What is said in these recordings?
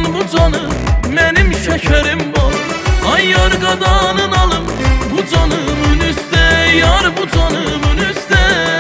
qurban bu canım, mənim şəkərim var. Ay yar qadanın alım, bu canımın üstə, yar bu canımın üstə.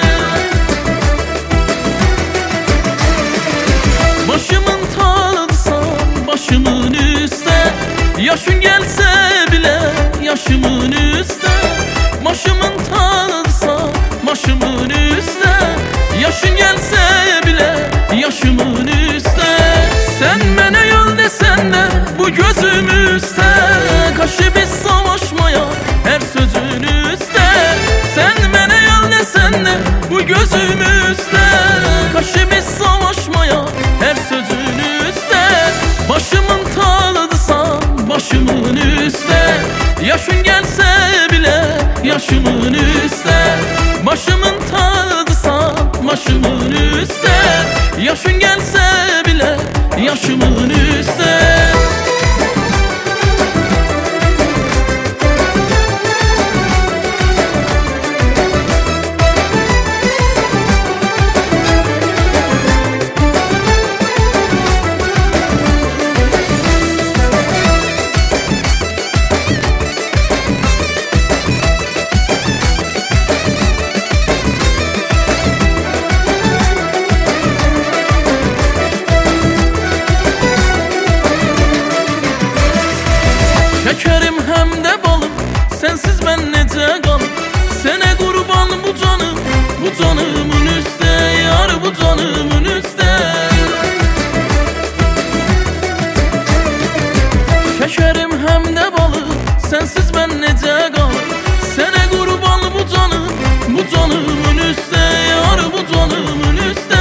Başımın tağısan, başımın üstə, yaşın gəlsə bilə, yaşımın üstə. Başımın tağısan, başımın üstə, yaşın gəlsə bilə, yaşımın üstə. Sen mənə yol desən də bu gözüm üstə, qarşı biz savaşmaya hər sözün üstə. Sen mənə yol desən də bu gözüm üstə, qarşı biz savaşmaya hər sözün üstə. Başımın tağısan, başımın üstə, yaşın gəlsə bilə, yaşımın üstə. Başımın tağısan, başımın üstə, yaşın gəlsə bilə, yaşımın üstə. Şekerim hem de balım, sensiz ben necə qalım. Sənə qurban bu canım, bu canımın üstə, yar bu canımın üstə. Şekerim hem de balım, sensiz ben necə qalım. Sənə qurban bu canım, bu canımın üstə, yar bu canımın üstə.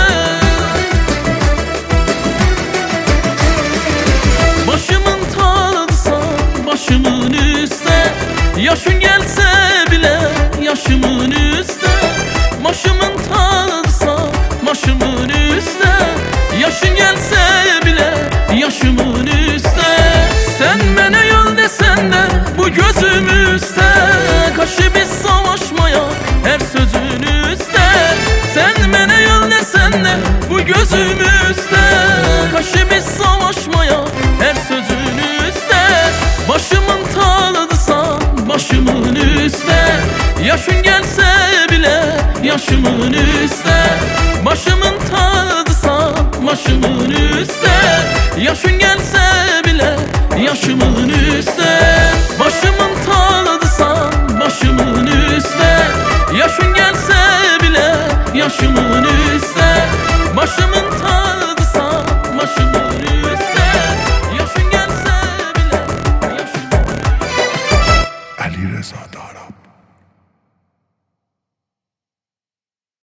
Başımın tağısan, başımın üstə, yaşın gəlsə bilə, yaşımın üstə. Başımın tağısan, başımın üstə, yaşın gəlsə bilə, yaşımın üstə. Sen mənə yol desən də bu gözüm üstə, qarşı biz savaşmaya hər sözün üstə. Sen mənə yol desən də bu gözüm üstə, qarşı biz savaşmaya hər sözün üstə. Başımın tağısan, başımın üstə, yaşın gəlsə bilə, yaşımın üstə. Başımın tağısan, başımın üstə, yaşın gəlsə bilə, yaşımın üstə.